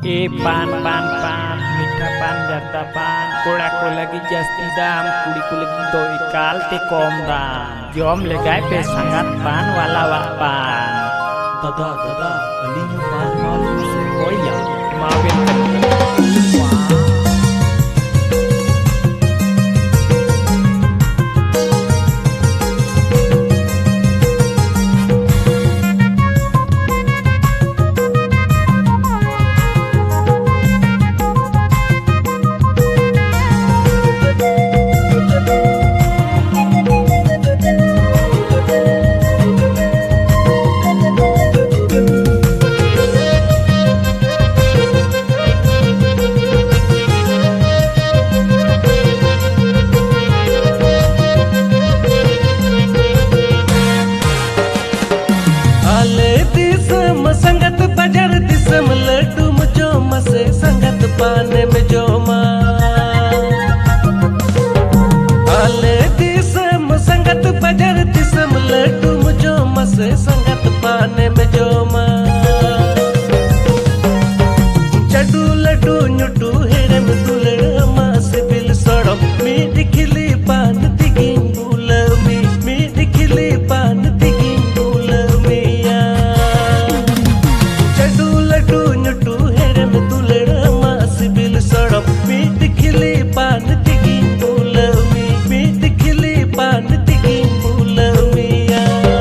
ए पान पान पान मीठा पान जर्दा पान कोड़ा को लगी जस्ती दाम कुड़ी को लगी दो इकाल ते कम दाम जम ले गाय पे संगत पान वाला पान दादा दादा अली पान मालूम से कोई या मावे संगत बजर दिसम लड्डू मुझो मसे संगत पाने में जो आले दिसम संगत बजर दिसम लड्डू मुझो मसे संगत पाने में जो चड्डू लड्डू नुटू हेड़े में दुलड़ मास बिल सड़म मीठ खिली पान दिगी बुल मीठ खिली पान दिगी बुल मिया लड्डू नुटू हेरे में दुलड़ मास बिल सड़म मीठ खिली पान दिगी बुल मीठ खिली पान दिगी बुल मिया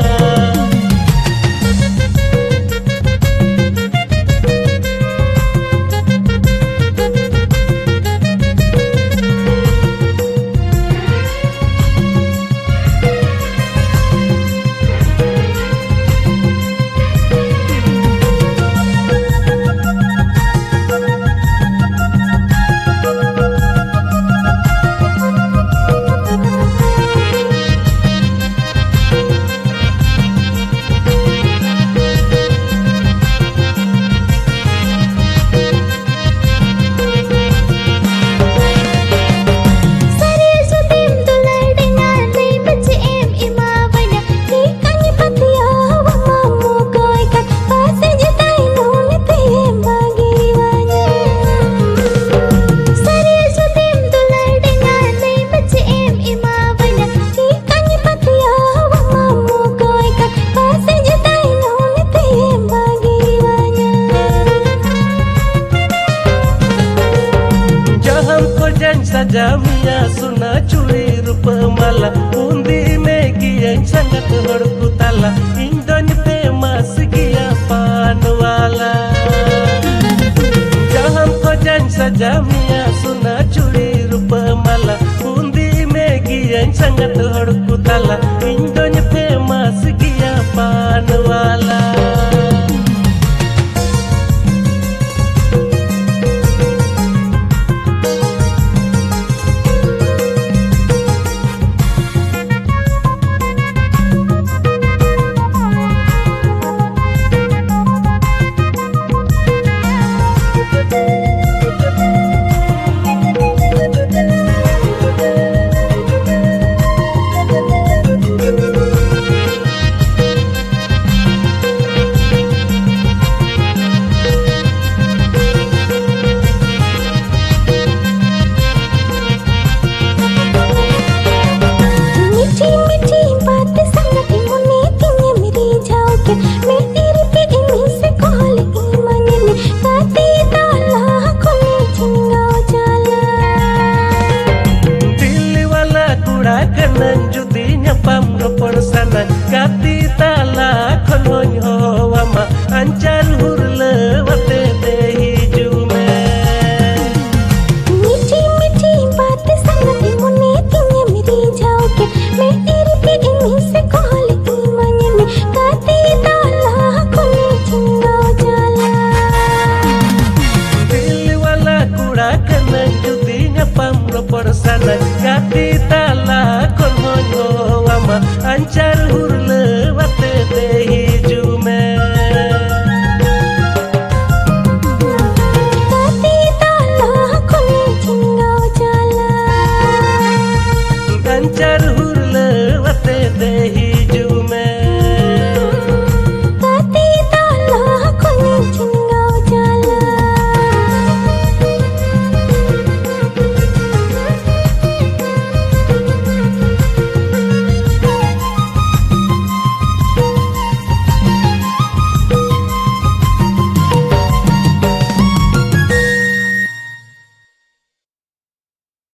सजा मिया सुना चूड़ी रूप माला बूंदी में किया संगत हड़कू ताला इंदन फेमस किया पान वाला जहाँ को जन सजा मिया सुना चूड़ी रूप माला बूंदी में किया संगत हड़कू ताला इंदन